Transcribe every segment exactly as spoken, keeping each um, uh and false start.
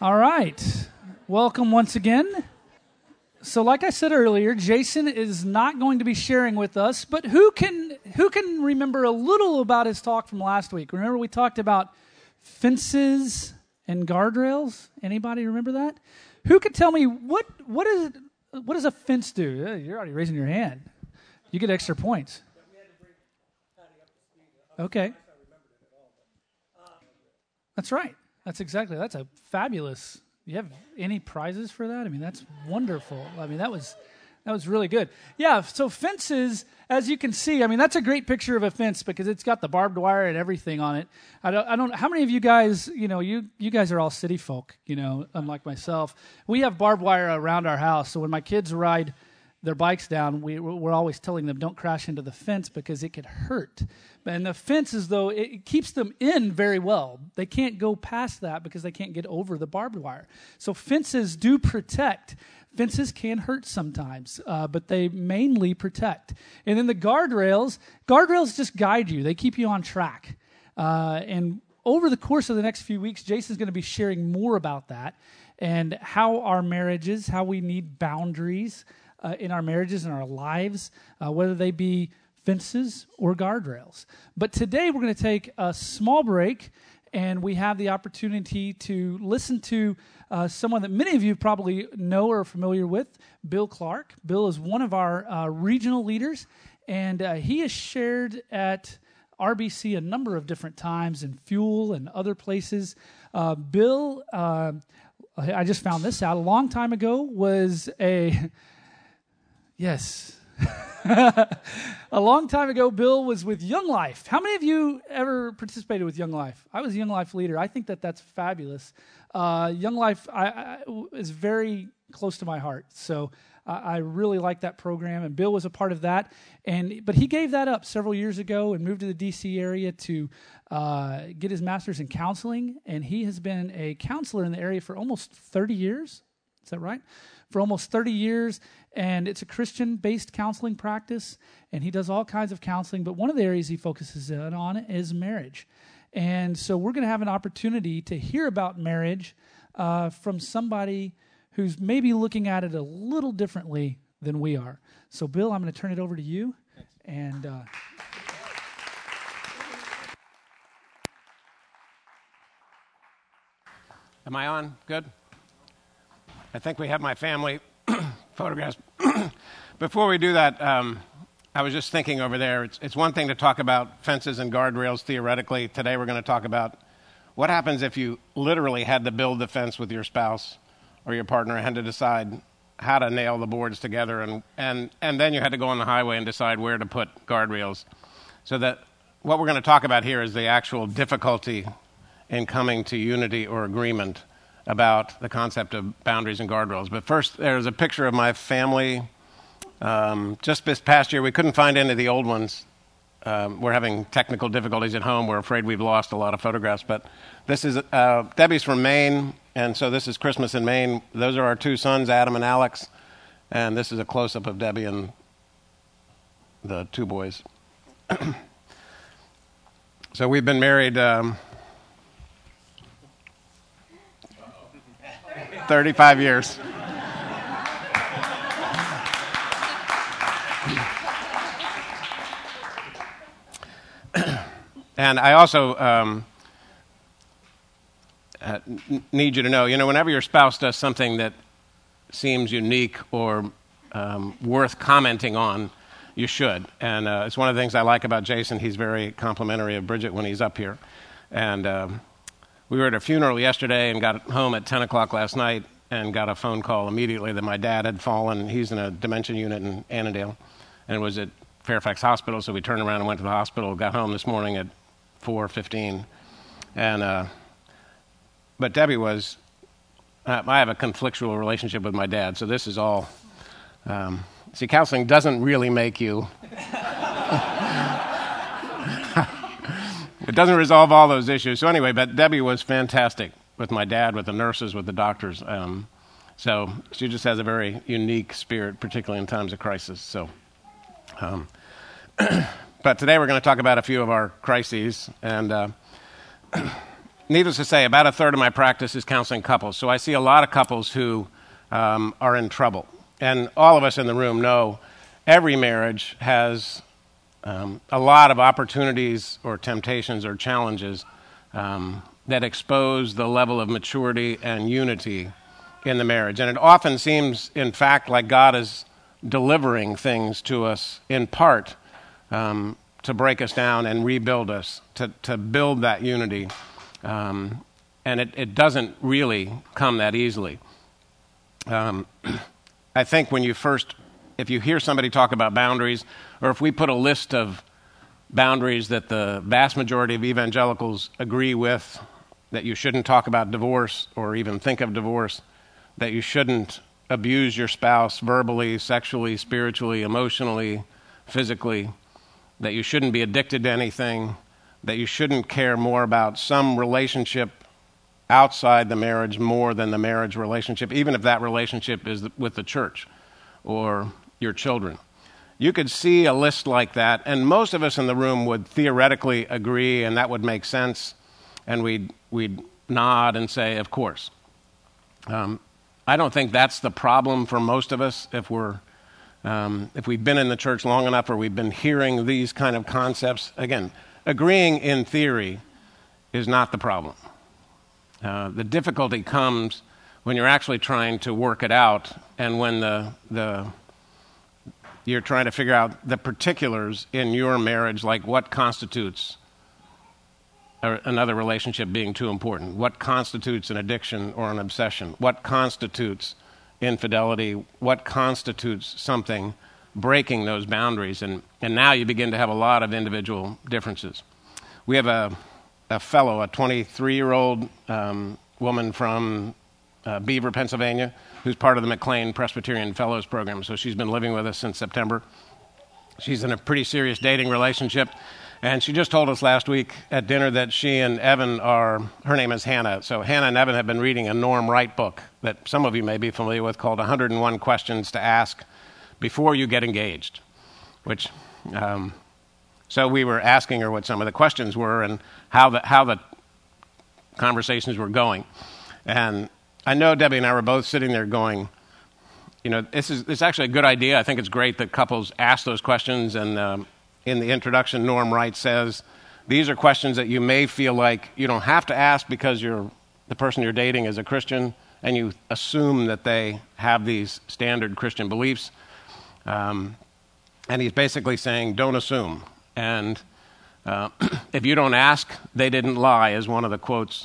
All right. Welcome once again. So like I said earlier, Jason is not going to be sharing with us, but who can who can remember a little about his talk from last week? Remember we talked about fences and guardrails? Anybody remember that? Who could tell me what what is what does a fence do? Uh, You're already raising your hand. You get extra points. Okay. That's right. That's exactly. That's a fabulous. You have any prizes for that? I mean, that's wonderful. I mean, that was that was really good. Yeah. So fences, as you can see, I mean, that's a great picture of a fence because it's got the barbed wire and everything on it. I don't. I don't. How many of you guys? You know, you you guys are all city folk. You know, unlike myself, we have barbed wire around our house. So when my kids ride their bikes down, we, we're always telling them don't crash into the fence because it could hurt. And the fence is, though, it keeps them in very well. They can't go past that because they can't get over the barbed wire. So fences do protect. Fences can hurt sometimes, uh, but they mainly protect. And then the guardrails, guardrails just guide you. They keep you on track. Uh, and over the course of the next few weeks, Jason's going to be sharing more about that and how our marriages, how we need boundaries Uh, in our marriages and our lives, uh, whether they be fences or guardrails. But today we're going to take a small break, and we have the opportunity to listen to uh, someone that many of you probably know or are familiar with, Bill Clark. Bill is one of our uh, regional leaders, and uh, he has shared at R B C a number of different times in Fuel and other places. Uh, Bill, uh, I just found this out a long time ago, was a... Yes. A long time ago, Bill was with Young Life. How many of you ever participated with Young Life? I was a Young Life leader. I think that that's fabulous. Uh, Young Life I, I, is very close to my heart. So uh, I really like that program, and Bill was a part of that. And But he gave that up several years ago and moved to the D C area to uh, get his master's in counseling. And he has been a counselor in the area for almost thirty years. Is that right? For almost thirty years, and it's a Christian-based counseling practice, and he does all kinds of counseling, but one of the areas he focuses on is marriage. And so we're going to have an opportunity to hear about marriage uh, from somebody who's maybe looking at it a little differently than we are. So, Bill, I'm going to turn it over to you. And uh, am I on? Good? I think we have my family photographs. Before we do that, um, I was just thinking over there, it's, it's one thing to talk about fences and guardrails theoretically. Today we're going to talk about what happens if you literally had to build the fence with your spouse or your partner and had to decide how to nail the boards together, and, and, and then you had to go on the highway and decide where to put guardrails. So that what we're going to talk about here is the actual difficulty in coming to unity or agreement about the concept of boundaries and guardrails. But first, there's a picture of my family. Um, just this past year, we couldn't find any of the old ones. Um, we're having technical difficulties at home. We're afraid we've lost a lot of photographs. But this is, uh, Debbie's from Maine, and so this is Christmas in Maine. Those are our two sons, Adam and Alex. And this is a close-up of Debbie and the two boys. So we've been married... Um, thirty-five years. And I also um, uh, need you to know, you know, whenever your spouse does something that seems unique or um, worth commenting on, you should. And uh, it's one of the things I like about Jason. He's very complimentary of Bridget when he's up here. And... Um, We were at a funeral yesterday and got home at ten o'clock last night and got a phone call immediately that my dad had fallen. He's in a dementia unit in Annandale and was at Fairfax Hospital, so we turned around and went to the hospital, got home this morning at four fifteen. And, uh, but Debbie was, uh, I have a conflictual relationship with my dad, so this is all, um, see, counseling doesn't really make you... It doesn't resolve all those issues. So anyway, but Debbie was fantastic with my dad, with the nurses, with the doctors. Um, so she just has a very unique spirit, particularly in times of crisis. So, um, but today we're going to talk about a few of our crises. And uh, needless to say, about a third of my practice is counseling couples. So I see a lot of couples who um, are in trouble. And all of us in the room know every marriage has um, a lot of opportunities or temptations or challenges um, that expose the level of maturity and unity in the marriage. And it often seems, in fact, like God is delivering things to us in part um, to break us down and rebuild us, to, to build that unity. Um, and it, it doesn't really come that easily. Um, I think when you first, if you hear somebody talk about boundaries, or if we put a list of boundaries that the vast majority of evangelicals agree with, that you shouldn't talk about divorce or even think of divorce, that you shouldn't abuse your spouse verbally, sexually, spiritually, emotionally, physically, that you shouldn't be addicted to anything, that you shouldn't care more about some relationship outside the marriage more than the marriage relationship, even if that relationship is with the church or your children. You could see a list like that, and most of us in the room would theoretically agree, and that would make sense, and we'd, we'd nod and say, of course. Um, I don't think that's the problem for most of us if we're um, if we've been in the church long enough or we've been hearing these kind of concepts. Again, agreeing in theory is not the problem. Uh, the difficulty comes when you're actually trying to work it out, and when the the you're trying to figure out the particulars in your marriage, like what constitutes a, another relationship being too important, what constitutes an addiction or an obsession, what constitutes infidelity, what constitutes something breaking those boundaries, and, and now you begin to have a lot of individual differences. We have a, a fellow, a twenty-three-year-old um, woman from uh, Beaver, Pennsylvania, who's part of the McLean Presbyterian Fellows Program, so she's been living with us since September. She's in a pretty serious dating relationship, and she just told us last week at dinner that she and Evan are, her name is Hannah, so Hannah and Evan have been reading a Norm Wright book that some of you may be familiar with called one hundred one Questions to Ask Before You Get Engaged, which, um, so we were asking her what some of the questions were and how the, how the conversations were going. And I know Debbie and I were both sitting there going, you know, this is, this is actually a good idea. I think it's great that couples ask those questions, and um, in the introduction, Norm Wright says, these are questions that you may feel like you don't have to ask because you're, the person you're dating is a Christian, and you assume that they have these standard Christian beliefs. Um, and he's basically saying, don't assume. And uh, if you don't ask, they didn't lie, is one of the quotes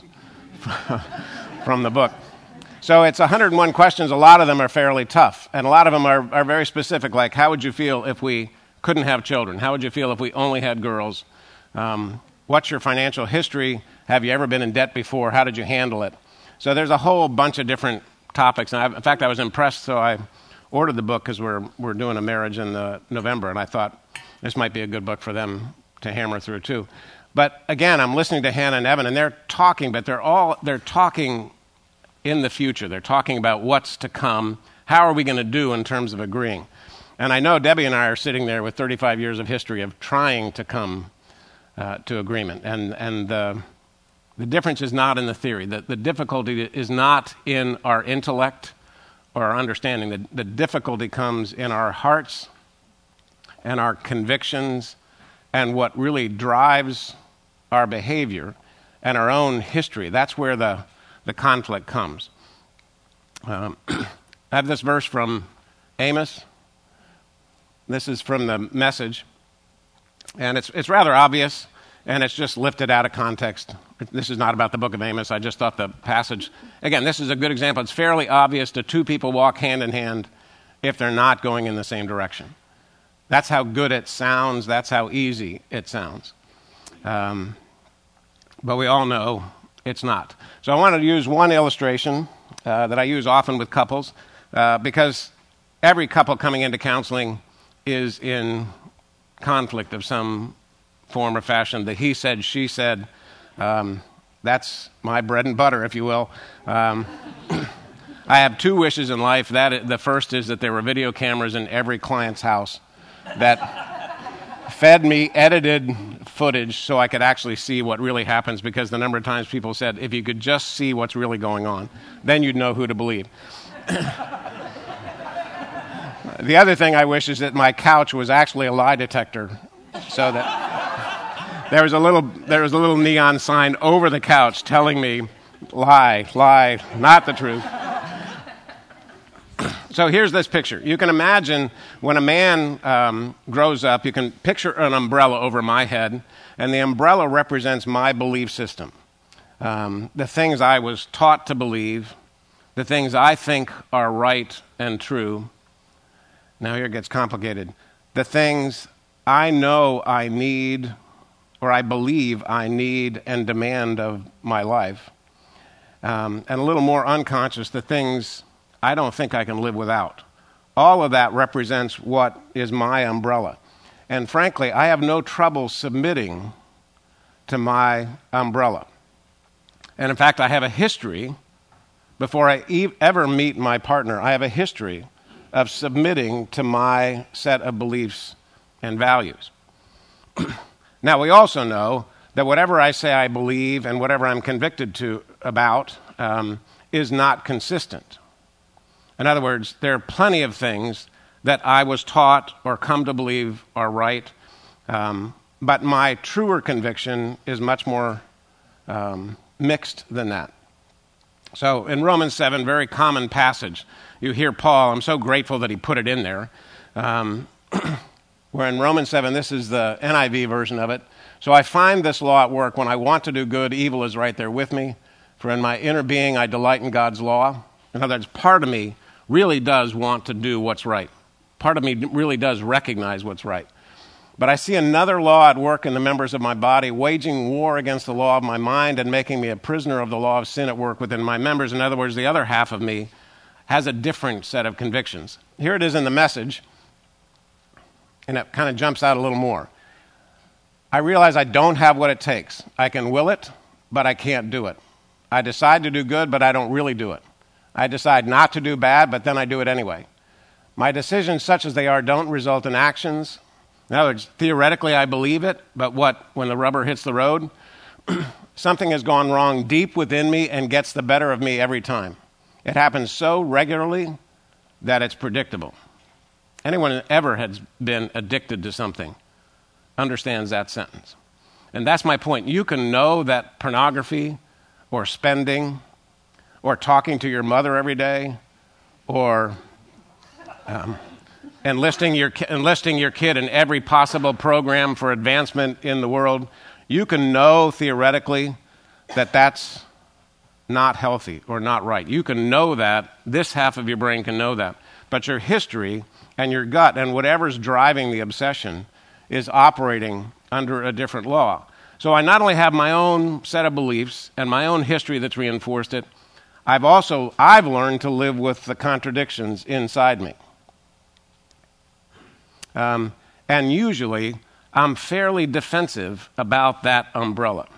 from the book. So it's one hundred one questions. A lot of them are fairly tough, and a lot of them are, are very specific, like how would you feel if we couldn't have children? How would you feel if we only had girls? Um, what's your financial history? Have you ever been in debt before? How did you handle it? So there's a whole bunch of different topics. And I've, in fact, I was impressed, so I ordered the book because we're, we're doing a marriage in the November, and I thought this might be a good book for them to hammer through too. But again, I'm listening to Hannah and Evan, and they're talking, but they're all they're talking in the future. They're talking about what's to come. How are we going to do in terms of agreeing? And I know Debbie and I are sitting there with thirty-five years of history of trying to come uh, to agreement. And, and uh, the difference is not in the theory. The, the difficulty is not in our intellect or our understanding. The, the difficulty comes in our hearts and our convictions and what really drives our behavior and our own history. That's where the, the conflict comes. Um, I have this verse from Amos. This is from the Message, and it's it's rather obvious, and it's just lifted out of context. This is not about the book of Amos. I just thought the passage, again, this is a good example. It's fairly obvious that two people walk hand in hand if they're not going in the same direction. That's how good it sounds. That's how easy it sounds. Um, but we all know it's not. So I wanted to use one illustration uh, that I use often with couples, uh, because every couple coming into counseling is in conflict of some form or fashion. The he said, she said, um, that's my bread and butter, if you will. Um, I have two wishes in life. That the first is that there were video cameras in every client's house that fed me edited footage so I could actually see what really happens, because the number of times people said, if you could just see what's really going on, then you'd know who to believe. The other thing I wish is that my couch was actually a lie detector, so that there was a little there was a little neon sign over the couch telling me, lie, lie, not the truth. So here's this picture. You can imagine when a man um, grows up, you can picture an umbrella over my head, and the umbrella represents my belief system. Um, the things I was taught to believe, the things I think are right and true. Now here it gets complicated. The things I know I need, or I believe I need and demand of my life. Um, and a little more unconscious, the things I don't think I can live without. All of that represents what is my umbrella. And frankly, I have no trouble submitting to my umbrella. And in fact, I have a history, before I e- ever meet my partner, I have a history of submitting to my set of beliefs and values. Now, we also know that whatever I say I believe and whatever I'm convicted to about um, is not consistent. In other words, there are plenty of things that I was taught or come to believe are right, um, but my truer conviction is much more um, mixed than that. So in Romans seven, very common passage, you hear Paul, I'm so grateful that he put it in there, um, where in Romans seven, this is the N I V version of it. So I find this law at work. When I want to do good, evil is right there with me. For in my inner being, I delight in God's law. In other words, part of me really does want to do what's right. Part of me really does recognize what's right. But I see another law at work in the members of my body, waging war against the law of my mind and making me a prisoner of the law of sin at work within my members. In other words, the other half of me has a different set of convictions. Here it is in the Message, and it kind of jumps out a little more. I realize I don't have what it takes. I can will it, but I can't do it. I decide to do good, but I don't really do it. I decide not to do bad, but then I do it anyway. My decisions, such as they are, don't result in actions. In other words, theoretically, I believe it, but what, when the rubber hits the road, something has gone wrong deep within me and gets the better of me every time. It happens so regularly that it's predictable. Anyone who ever has been addicted to something understands that sentence. And that's my point. You can know that pornography or spending or talking to your mother every day, or um, enlisting your enlisting your kid in every possible program for advancement in the world, you can know theoretically that that's not healthy or not right. You can know that. This half of your brain can know that. But your history and your gut and whatever's driving the obsession is operating under a different law. So I not only have my own set of beliefs and my own history that's reinforced it, I've also, I've learned to live with the contradictions inside me. Um, and usually, I'm fairly defensive about that umbrella.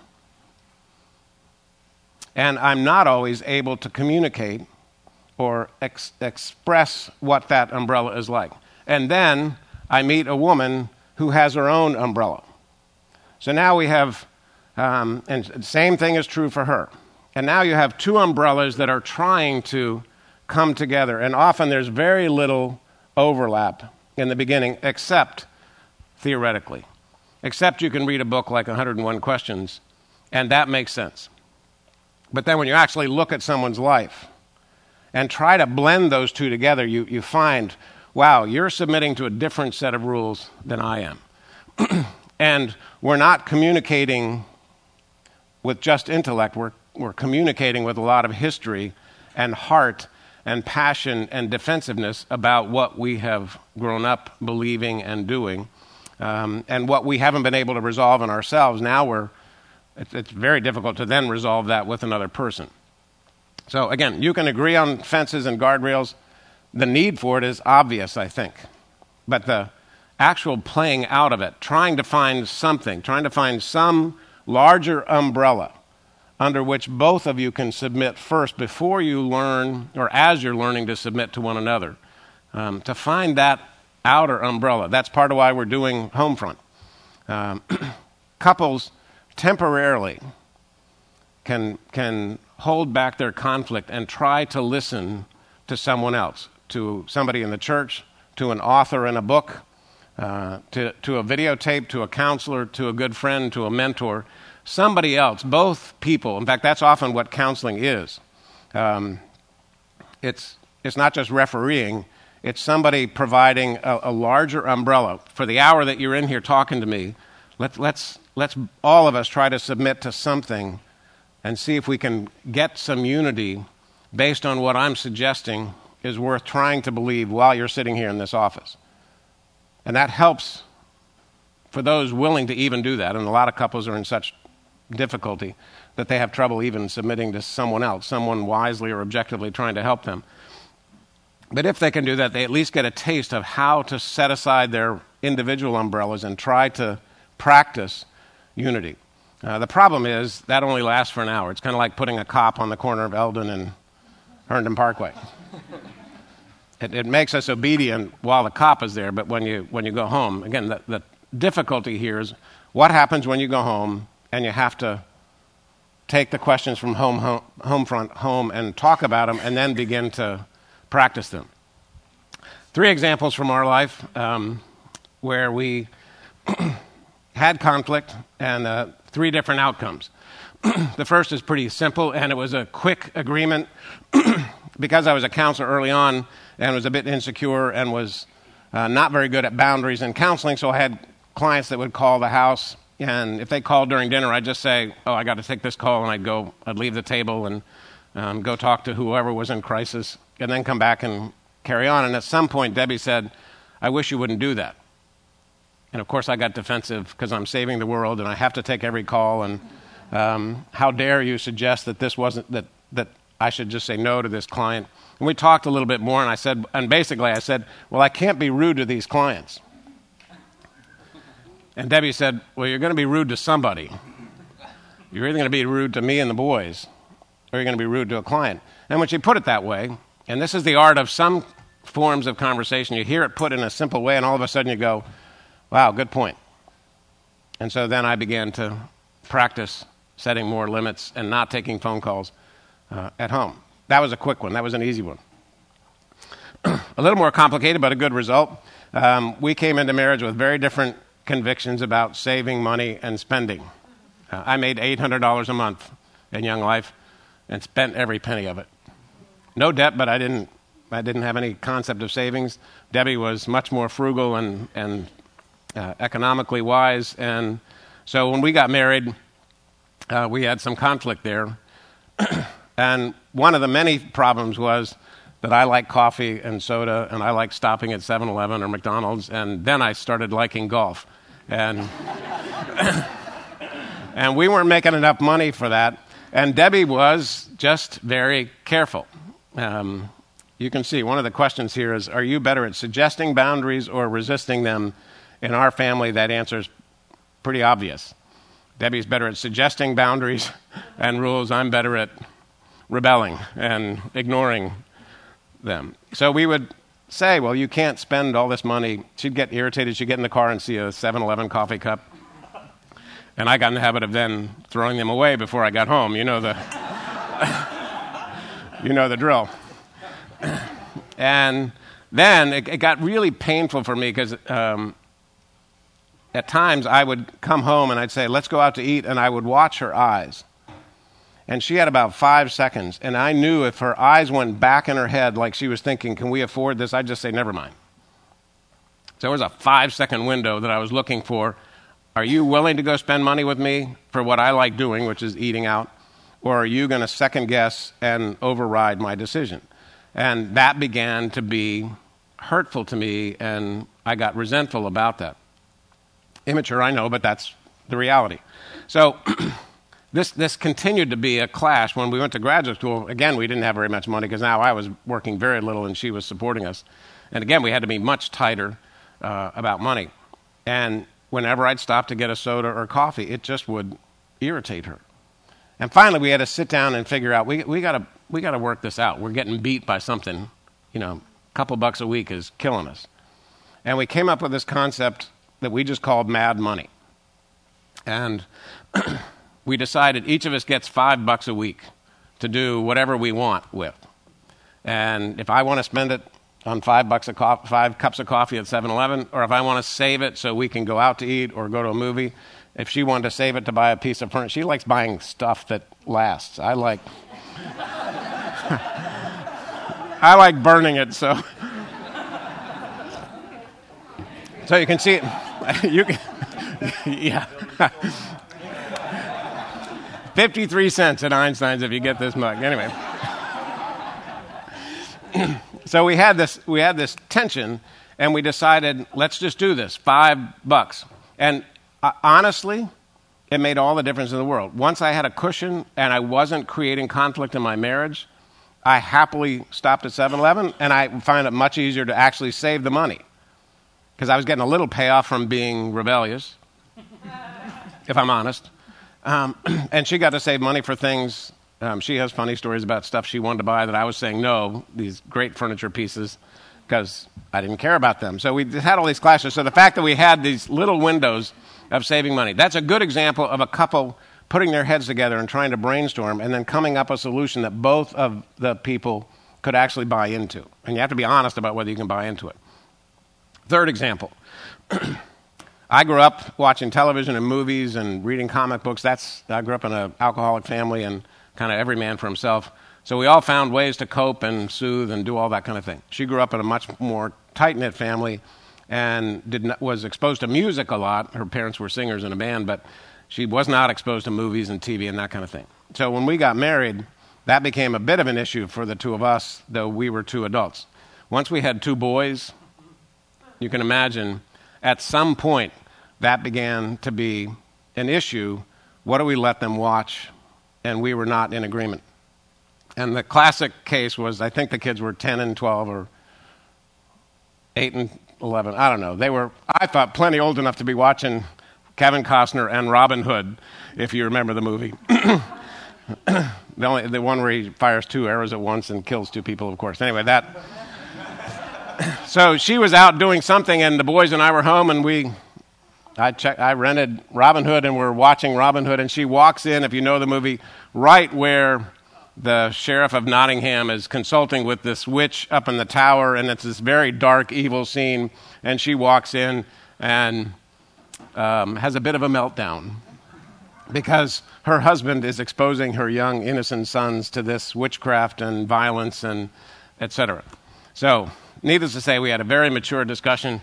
And I'm not always able to communicate or ex- express what that umbrella is like. And then I meet a woman who has her own umbrella. So now we have, um, and the same thing is true for her. And now you have two umbrellas that are trying to come together. And often there's very little overlap in the beginning, except theoretically. Except you can read a book like one hundred one Questions, and that makes sense. But then when you actually look at someone's life and try to blend those two together, you, you find, wow, you're submitting to a different set of rules than I am. And we're not communicating with just intellect. We're, we're communicating with a lot of history and heart and passion and defensiveness about what we have grown up believing and doing, um, and what we haven't been able to resolve in ourselves. Now we're, it's, it's very difficult to then resolve that with another person. So again, you can agree on fences and guardrails. The need for it is obvious, I think. But the actual playing out of it, trying to find something, trying to find some larger umbrella under which both of you can submit first before you learn, or as you're learning to submit to one another. Um, to find that outer umbrella. That's part of why we're doing Homefront. Um, couples temporarily can can hold back their conflict and try to listen to someone else, to somebody in the church, to an author in a book, uh, to, to a videotape, to a counselor, to a good friend, to a mentor, somebody else, both people. In fact, that's often what counseling is. Um, it's, it's not just refereeing, it's somebody providing a, a larger umbrella. For the hour that you're in here talking to me, let, let's, let's all of us try to submit to something and see if we can get some unity based on what I'm suggesting is worth trying to believe while you're sitting here in this office. And that helps for those willing to even do that. And a lot of couples are in such difficulty that they have trouble even submitting to someone else, someone wisely or objectively trying to help them. But if they can do that, they at least get a taste of how to set aside their individual umbrellas and try to practice unity. Uh, the problem is that only lasts for an hour. It's kind of like putting a cop on the corner of Eldon and Herndon Parkway. It, it makes us obedient while the cop is there, but when you when you go home, again, the, the difficulty here is what happens when you go home and you have to take the questions from home, home, home front home and talk about them and then begin to practice them. Three examples from our life um, where we had conflict and uh, three different outcomes. The first is pretty simple, and it was a quick agreement because I was a counselor early on and was a bit insecure and was uh, not very good at boundaries in counseling, so I had clients that would call the house, and if they called during dinner, I'd just say, oh, I got to take this call, and I'd go, I'd leave the table and um, go talk to whoever was in crisis, and then come back and carry on. And at some point, Debbie said, I wish you wouldn't do that. And of course, I got defensive because I'm saving the world, and I have to take every call, and um, how dare you suggest that this wasn't, that, that I should just say no to this client. And we talked a little bit more, and I said, and basically I said, well, I can't be rude to these clients. And Debbie said, well, you're going to be rude to somebody. You're either going to be rude to me and the boys, or you're going to be rude to a client. And when she put it that way, and this is the art of some forms of conversation, you hear it put in a simple way, and all of a sudden you go, wow, good point. And so then I began to practice setting more limits and not taking phone calls uh, at home. That was a quick one. That was an easy one. A little more complicated, but a good result. Um, we came into marriage with very different convictions about saving money and spending. Uh, I made eight hundred dollars a month in Young Life and spent every penny of it. No debt, but I didn't I didn't have any concept of savings. Debbie was much more frugal and, and uh, economically wise. And so when we got married, uh, we had some conflict there. And one of the many problems was that I like coffee and soda, and I like stopping at seven eleven or McDonald's, and then I started liking golf. And and we weren't making enough money for that. And Debbie was just very careful. Um, you can see one of the questions here is, are you better at suggesting boundaries or resisting them? In our family, that answer is pretty obvious. Debbie's better at suggesting boundaries and rules. I'm better at rebelling and ignoring them. So we would say, well, you can't spend all this money. She'd get irritated. She'd get in the car and see a seven eleven coffee cup. And I got in the habit of then throwing them away before I got home. You know the, you know the drill. And then it, it got really painful for me because um, at times I would come home and I'd say, let's go out to eat, and I would watch her eyes. And she had about five seconds, and I knew if her eyes went back in her head like she was thinking, can we afford this? I'd just say, never mind. So there was a five-second window that I was looking for. Are you willing to go spend money with me for what I like doing, which is eating out? Or are you going to second-guess and override my decision? And that began to be hurtful to me, and I got resentful about that. Immature, I know, but that's the reality. So this this continued to be a clash. When we went to graduate school, again, we didn't have very much money because now I was working very little and she was supporting us. And again, we had to be much tighter uh, about money. And whenever I'd stop to get a soda or coffee, it just would irritate her. And finally, we had to sit down and figure out, we we got to we got to work this out. We're getting beat by something, you know, a couple bucks a week is killing us. And we came up with this concept that we just called mad money. And we decided each of us gets five bucks a week to do whatever we want with. And if I want to spend it on five bucks a co- five cups of coffee at seven eleven, or if I want to save it so we can go out to eat or go to a movie, if she wanted to save it to buy a piece of furniture, she likes buying stuff that lasts. I like, I like burning it. So, so you can see it. You can, yeah. fifty-three cents at Einstein's if you get this mug. Anyway. So we had this we had this tension, and we decided, let's just do this, five bucks. And uh, honestly, it made all the difference in the world. Once I had a cushion and I wasn't creating conflict in my marriage, I happily stopped at seven eleven, and I find it much easier to actually save the money because I was getting a little payoff from being rebellious, if I'm honest. Um, and she got to save money for things. Um, she has funny stories about stuff she wanted to buy that I was saying no, these great furniture pieces, because I didn't care about them. So we had all these clashes. So the fact that we had these little windows of saving money, that's a good example of a couple putting their heads together and trying to brainstorm and then coming up with a solution that both of the people could actually buy into. And you have to be honest about whether you can buy into it. Third example. I grew up watching television and movies and reading comic books. That's I grew up in an alcoholic family and kind of every man for himself. So we all found ways to cope and soothe and do all that kind of thing. She grew up in a much more tight-knit family and did not, was exposed to music a lot. Her parents were singers in a band, but she was not exposed to movies and T V and that kind of thing. So when we got married, that became a bit of an issue for the two of us, though we were two adults. Once we had two boys, you can imagine at some point that began to be an issue. What do we let them watch? And we were not in agreement. And the classic case was, I think the kids were ten and twelve or eight and eleven. I don't know. They were, I thought, plenty old enough to be watching Kevin Costner and Robin Hood, if you remember the movie. the, only, the one where he fires two arrows at once and kills two people, of course. Anyway, that. So she was out doing something, and the boys and I were home, and we... I checked, I rented Robin Hood, and we're watching Robin Hood, and she walks in, if you know the movie, right where the sheriff of Nottingham is consulting with this witch up in the tower, and it's this very dark, evil scene, and she walks in and um, has a bit of a meltdown because her husband is exposing her young, innocent sons to this witchcraft and violence and et cetera. So, needless to say, we had a very mature discussion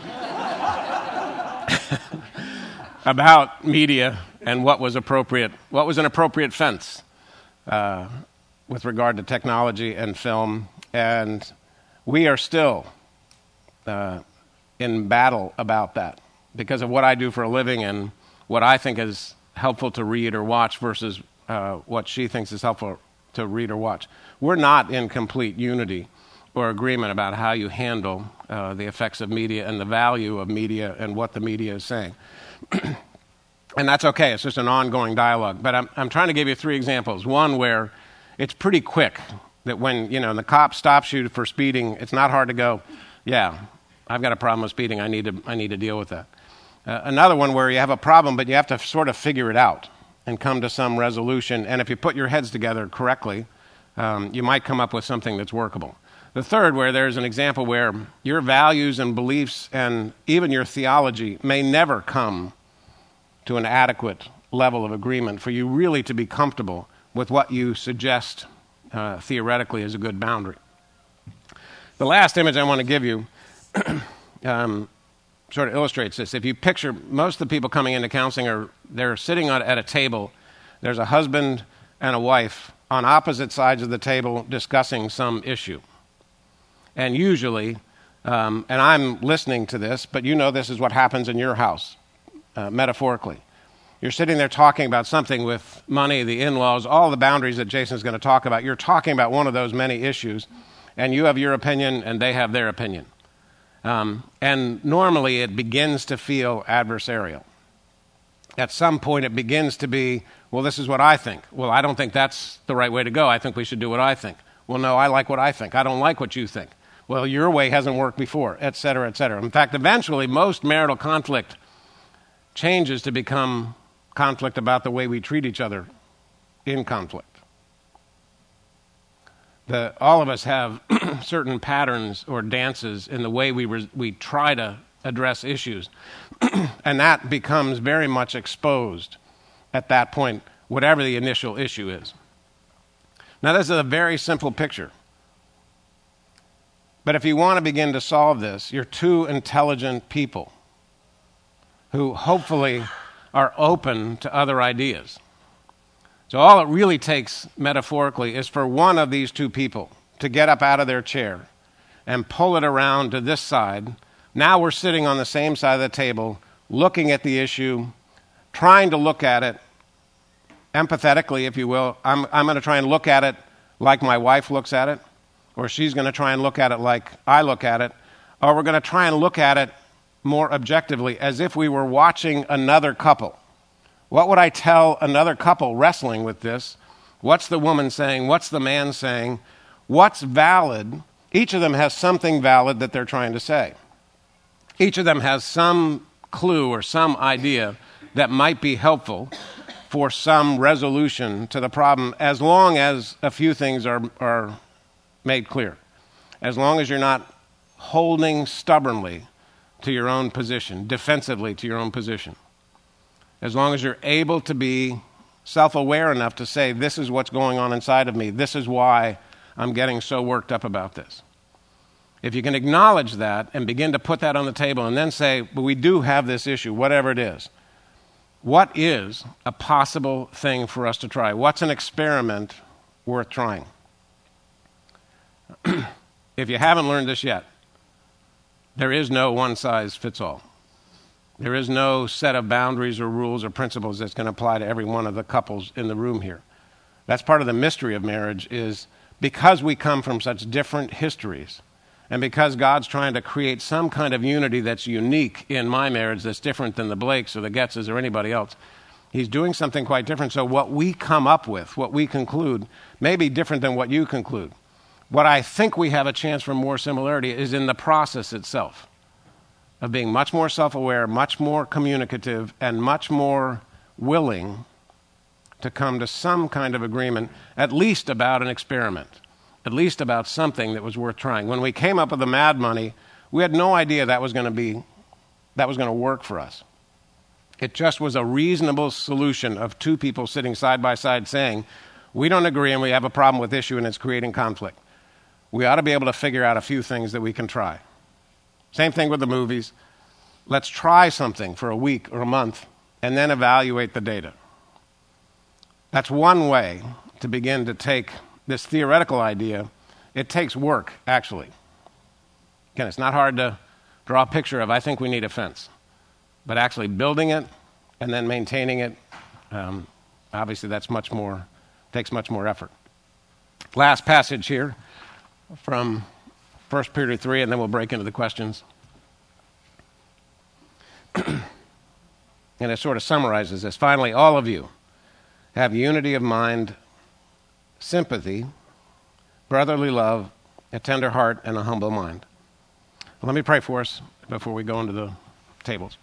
about media and what was appropriate, what was an appropriate fence uh, with regard to technology and film. And we are still uh, in battle about that because of what I do for a living and what I think is helpful to read or watch versus uh, what she thinks is helpful to read or watch. We're not in complete unity or agreement about how you handle uh, the effects of media and the value of media and what the media is saying. And that's okay. It's just an ongoing dialogue. But I'm, I'm trying to give you three examples. One where it's pretty quick that when, you know, the cop stops you for speeding, it's not hard to go, yeah, I've got a problem with speeding. I need to, I need to deal with that. Uh, another one where you have a problem, but you have to sort of figure it out and come to some resolution. And if you put your heads together correctly, um, you might come up with something that's workable. The third, where there's an example where your values and beliefs and even your theology may never come to an adequate level of agreement for you really to be comfortable with what you suggest uh, theoretically is a good boundary. The last image I want to give you um, sort of illustrates this. If you picture, most of the people coming into counseling are they're sitting on, at a table. There's a husband and a wife on opposite sides of the table discussing some issue. And usually, um, and I'm listening to this, but you know this is what happens in your house, uh, metaphorically. You're sitting there talking about something with money, the in-laws, all the boundaries that Jason's going to talk about. You're talking about one of those many issues, and you have your opinion, and they have their opinion. Um, and normally it begins to feel adversarial. At some point it begins to be, well, this is what I think. Well, I don't think that's the right way to go. I think we should do what I think. Well, no, I like what I think. I don't like what you think. Well, your way hasn't worked before, et cetera, et cetera. In fact, eventually, most marital conflict changes to become conflict about the way we treat each other in conflict. The, all of us have certain patterns or dances in the way we, re, we try to address issues, and that becomes very much exposed at that point, whatever the initial issue is. Now, this is a very simple picture. But if you want to begin to solve this, you're two intelligent people who hopefully are open to other ideas. So all it really takes, metaphorically, is for one of these two people to get up out of their chair and pull it around to this side. Now we're sitting on the same side of the table, looking at the issue, trying to look at it empathetically, if you will. I'm, I'm going to try and look at it like my wife looks at it, or she's going to try and look at it like I look at it, or we're going to try and look at it more objectively, as if we were watching another couple. What would I tell another couple wrestling with this? What's the woman saying? What's the man saying? What's valid? Each of them has something valid that they're trying to say. Each of them has some clue or some idea that might be helpful for some resolution to the problem, as long as a few things are, are made clear. As long as you're not holding stubbornly to your own position, defensively to your own position. As long as you're able to be self-aware enough to say, this is what's going on inside of me. This is why I'm getting so worked up about this. If you can acknowledge that and begin to put that on the table and then say, but we do have this issue, whatever it is. What is a possible thing for us to try? What's an experiment worth trying? If you haven't learned this yet, there is no one-size-fits-all. There is no set of boundaries or rules or principles that's going to apply to every one of the couples in the room here. That's part of the mystery of marriage, is because we come from such different histories, and because God's trying to create some kind of unity that's unique in my marriage that's different than the Blakes or the Getzes or anybody else, he's doing something quite different. So what we come up with, what we conclude, may be different than what you conclude. What I think we have a chance for more similarity is in the process itself of being much more self-aware, much more communicative, and much more willing to come to some kind of agreement, at least about an experiment, at least about something that was worth trying. When we came up with the Mad Money, we had no idea that was going to be, that was going to work for us. It just was a reasonable solution of two people sitting side by side saying, we don't agree and we have a problem with issue and it's creating conflict. We ought to be able to figure out a few things that we can try. Same thing with the movies. Let's try something for a week or a month and then evaluate the data. That's one way to begin to take this theoretical idea. It takes work, actually. Again, it's not hard to draw a picture of, I think we need a fence. But actually building it and then maintaining it, um, obviously that's much more, takes much more effort. Last passage here from First Peter three, and then we'll break into the questions. And it sort of summarizes this. Finally, all of you have unity of mind, sympathy, brotherly love, a tender heart, and a humble mind. Well, let me pray for us before we go into the tables.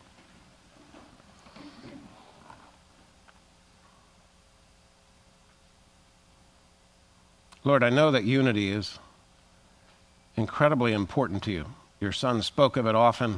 Lord, I know that unity is incredibly important to you. Your Son spoke of it often.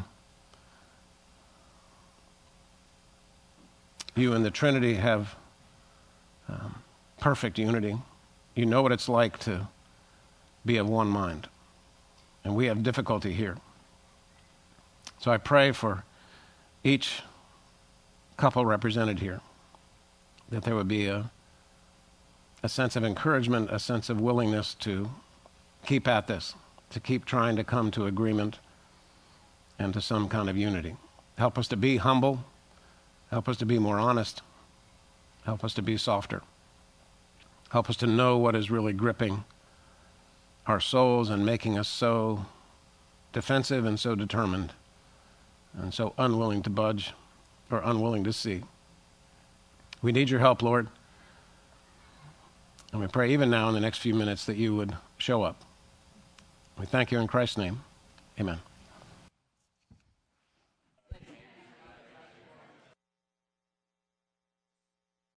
You and the Trinity have um, perfect unity. You know what it's like to be of one mind. And we have difficulty here. So I pray for each couple represented here that there would be a, a sense of encouragement, a sense of willingness to keep at this, to keep trying to come to agreement and to some kind of unity. Help us to be humble. Help us to be more honest. Help us to be softer. Help us to know what is really gripping our souls and making us so defensive and so determined and so unwilling to budge or unwilling to see. We need your help, Lord. And we pray even now in the next few minutes that you would show up. We thank you in Christ's name. Amen.